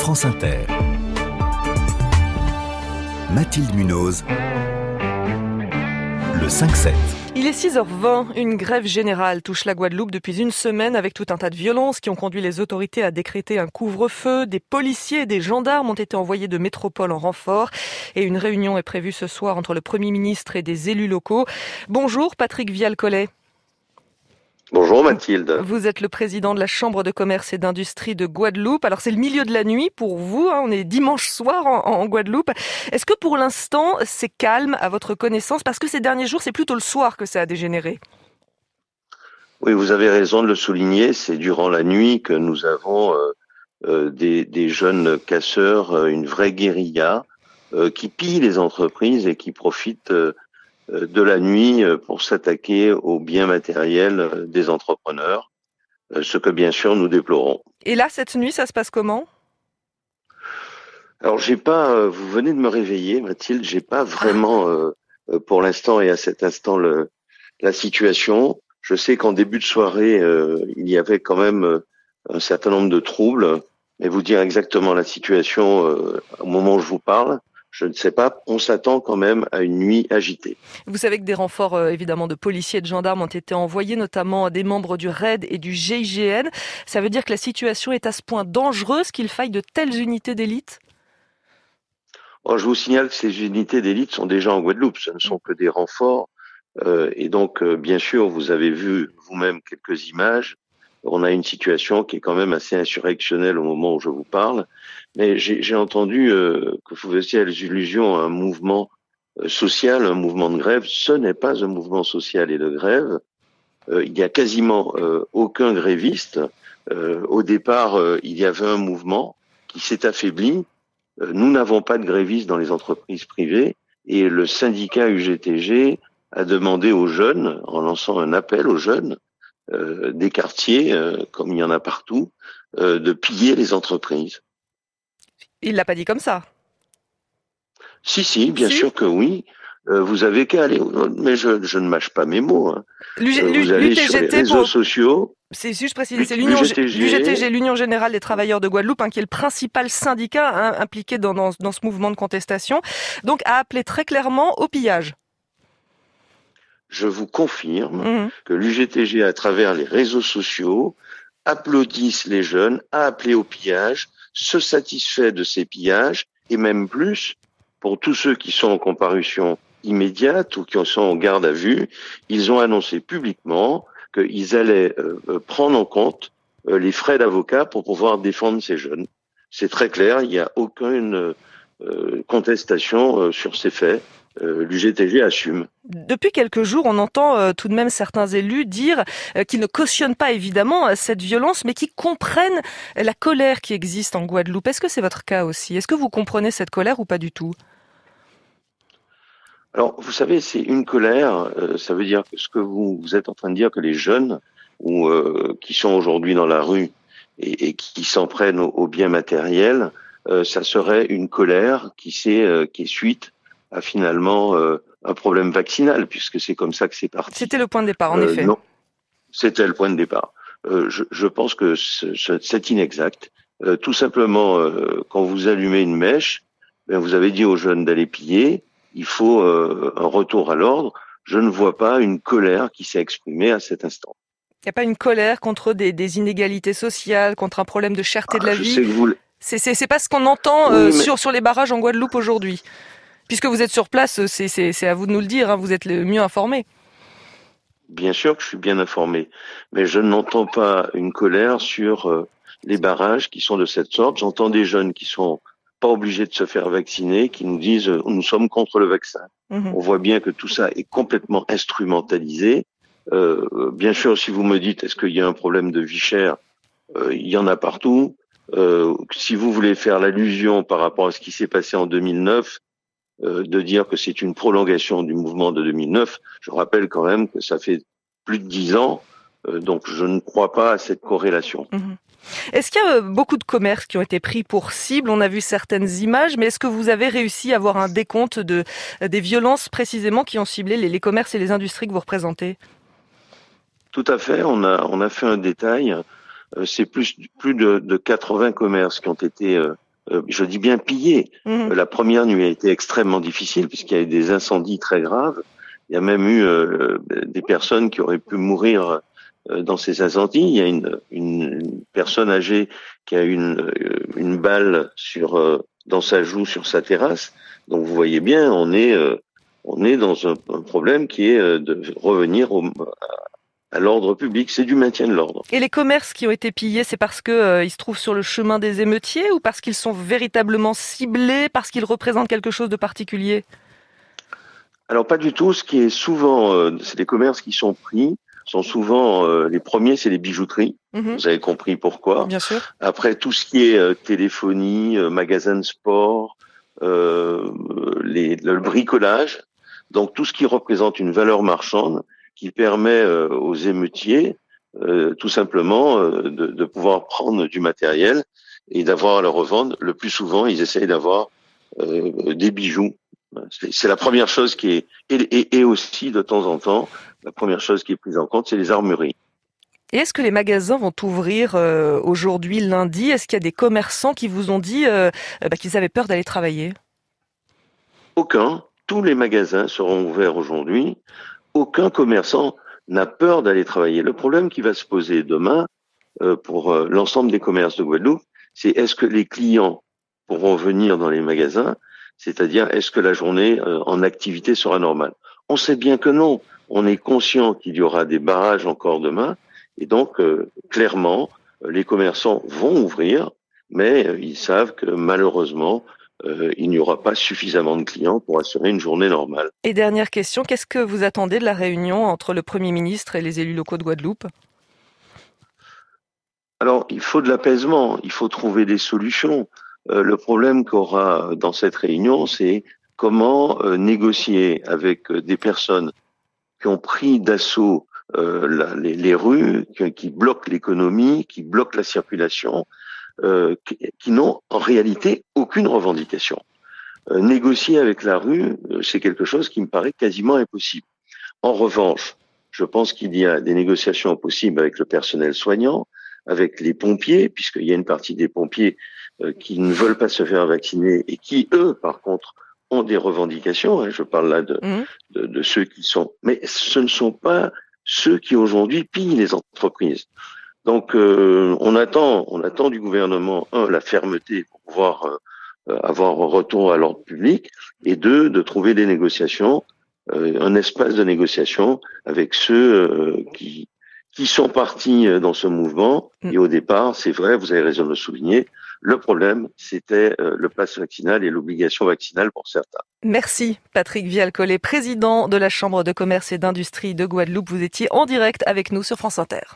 France Inter. Mathilde Munoz, le 5-7. Il est 6h20, une grève générale touche la Guadeloupe depuis une semaine avec tout un tas de violences qui ont conduit les autorités à décréter un couvre-feu. Des policiers et des gendarmes ont été envoyés de métropole en renfort et une réunion est prévue ce soir entre le Premier ministre et des élus locaux. Bonjour Patrick Vial-Collet. Bonjour Mathilde. Vous êtes le président de la Chambre de commerce et d'industrie de Guadeloupe. Alors c'est le milieu de la nuit pour vous, on est dimanche soir en Guadeloupe. Est-ce que pour l'instant c'est calme à votre connaissance? Parce que ces derniers jours c'est plutôt le soir que ça a dégénéré. Oui, vous avez raison de le souligner, c'est durant la nuit que nous avons des jeunes casseurs, une vraie guérilla qui pillent les entreprises et qui profitent de la nuit pour s'attaquer aux biens matériels des entrepreneurs, ce que bien sûr nous déplorons. Et là, cette nuit, ça se passe comment? Alors vous venez de me réveiller Mathilde, j'ai pas vraiment pour l'instant et à cet instant la situation. Je sais qu'en début de soirée, il y avait quand même un certain nombre de troubles, mais vous dire exactement la situation au moment où je vous parle, je ne sais pas, on s'attend quand même à une nuit agitée. Vous savez que des renforts évidemment de policiers et de gendarmes ont été envoyés, notamment des membres du RAID et du GIGN. Ça veut dire que la situation est à ce point dangereuse qu'il faille de telles unités d'élite? Je vous signale que ces unités d'élite sont déjà en Guadeloupe, ce ne sont que des renforts. Et donc, bien sûr, vous avez vu vous-même quelques images. On a une situation qui est quand même assez insurrectionnelle au moment où je vous parle. Mais j'ai entendu que vous faisiez allusion à un mouvement social, un mouvement de grève. Ce n'est pas un mouvement social et de grève. Il n'y a quasiment aucun gréviste. Au départ, il y avait un mouvement qui s'est affaibli. Nous n'avons pas de grévistes dans les entreprises privées. Et le syndicat UGTG a demandé aux jeunes, en lançant un appel aux jeunes, des quartiers, comme il y en a partout, de piller les entreprises. Il l'a pas dit comme ça. Si, bien sûr que oui. Vous avez qu'à aller, mais je ne mâche pas mes mots. Hein. Vous allez sur les réseaux sociaux. C'est juste préciser, c'est l'UGTG, l'Union Générale des Travailleurs de Guadeloupe, qui est le principal syndicat impliqué dans ce mouvement de contestation, donc a appelé très clairement au pillage. Je vous confirme que l'UGTG, à travers les réseaux sociaux, applaudissent les jeunes, a appelé au pillage, se satisfait de ces pillages, et même plus, pour tous ceux qui sont en comparution immédiate ou qui sont en garde à vue, ils ont annoncé publiquement qu'ils allaient prendre en compte les frais d'avocat pour pouvoir défendre ces jeunes. C'est très clair, il n'y a aucune contestation sur ces faits. L'UGTG assume. Depuis quelques jours, on entend tout de même certains élus dire qu'ils ne cautionnent pas évidemment cette violence, mais qu'ils comprennent la colère qui existe en Guadeloupe. Est-ce que c'est votre cas aussi? Est-ce que vous comprenez cette colère ou pas du tout? Alors, vous savez, c'est une colère. Ça veut dire que ce que vous êtes en train de dire, que les jeunes qui sont aujourd'hui dans la rue et qui s'en prennent aux biens matériels, ça serait une colère qui est suite à finalement un problème vaccinal, puisque c'est comme ça que c'est parti. C'était le point de départ, en effet. Non, c'était le point de départ. Je pense que c'est inexact. Tout simplement, quand vous allumez une mèche, vous avez dit aux jeunes d'aller piller, il faut un retour à l'ordre. Je ne vois pas une colère qui s'est exprimée à cet instant. Il n'y a pas une colère contre des inégalités sociales, contre un problème de cherté de la vie? C'est pas ce qu'on entend sur les barrages en Guadeloupe aujourd'hui. Puisque vous êtes sur place, c'est à vous de nous le dire, vous êtes le mieux informé. Bien sûr que je suis bien informé, mais je n'entends pas une colère sur les barrages qui sont de cette sorte. J'entends des jeunes qui sont pas obligés de se faire vacciner, qui nous disent nous sommes contre le vaccin. On voit bien que tout ça est complètement instrumentalisé. Bien sûr, si vous me dites est-ce qu'il y a un problème de vie chère, il y en a partout. Si vous voulez faire l'allusion par rapport à ce qui s'est passé en 2009, de dire que c'est une prolongation du mouvement de 2009, je rappelle quand même que ça fait plus de 10 ans, donc je ne crois pas à cette corrélation. Est-ce qu'il y a beaucoup de commerces qui ont été pris pour cible? On a vu certaines images, mais est-ce que vous avez réussi à avoir un décompte des violences précisément qui ont ciblé les commerces et les industries que vous représentez? Tout à fait, on a fait un détail. C'est plus de 80 commerces qui ont été je dis bien pillés. La première nuit a été extrêmement difficile puisqu'il y a eu des incendies très graves. Il y a même eu des personnes qui auraient pu mourir dans ces incendies. Il y a une personne âgée qui a eu une balle dans sa joue sur sa terrasse. Donc vous voyez bien, on est dans un problème qui est de revenir à l'ordre public, c'est du maintien de l'ordre. Et les commerces qui ont été pillés, c'est parce que ils se trouvent sur le chemin des émeutiers ou parce qu'ils sont véritablement ciblés, parce qu'ils représentent quelque chose de particulier? Alors pas du tout. Ce qui est souvent, c'est les commerces qui sont pris, sont souvent les premiers, c'est les bijouteries. Vous avez compris pourquoi. Bien sûr. Après tout ce qui est téléphonie, magasins de sport, le bricolage, donc tout ce qui représente une valeur marchande qui permet aux émeutiers tout simplement de pouvoir prendre du matériel et d'avoir à le revendre. Le plus souvent, ils essayent d'avoir des bijoux. C'est la première chose qui est, et aussi de temps en temps, la première chose qui est prise en compte, c'est les armureries. Et est-ce que les magasins vont ouvrir aujourd'hui, lundi? Est-ce qu'il y a des commerçants qui vous ont dit qu'ils avaient peur d'aller travailler? Aucun. Tous les magasins seront ouverts aujourd'hui. Aucun commerçant n'a peur d'aller travailler. Le problème qui va se poser demain pour l'ensemble des commerces de Guadeloupe, c'est est-ce que les clients pourront venir dans les magasins, c'est-à-dire est-ce que la journée en activité sera normale? On sait bien que non. On est conscient qu'il y aura des barrages encore demain et donc clairement les commerçants vont ouvrir, mais ils savent que malheureusement il n'y aura pas suffisamment de clients pour assurer une journée normale. Et dernière question, qu'est-ce que vous attendez de la réunion entre le Premier ministre et les élus locaux de Guadeloupe? Alors, il faut de l'apaisement, il faut trouver des solutions. Le problème qu'aura dans cette réunion, c'est comment négocier avec des personnes qui ont pris d'assaut les rues, qui bloquent l'économie, qui bloquent la circulation, qui n'ont en réalité aucune revendication. Négocier avec la rue, c'est quelque chose qui me paraît quasiment impossible. En revanche, je pense qu'il y a des négociations possibles avec le personnel soignant, avec les pompiers, puisqu'il y a une partie des pompiers qui ne veulent pas se faire vacciner et qui, eux, par contre, ont des revendications. Hein, je parle là de ceux qui sont... Mais ce ne sont pas ceux qui, aujourd'hui, pillent les entreprises. Donc, on attend du gouvernement, la fermeté pour pouvoir avoir un retour à l'ordre public, et deux, de trouver des négociations, un espace de négociation avec ceux qui sont partis dans ce mouvement. Et au départ, c'est vrai, vous avez raison de le souligner, le problème, c'était le pass vaccinal et l'obligation vaccinale pour certains. Merci Patrick Vial-Collet, président de la Chambre de commerce et d'industrie de Guadeloupe. Vous étiez en direct avec nous sur France Inter.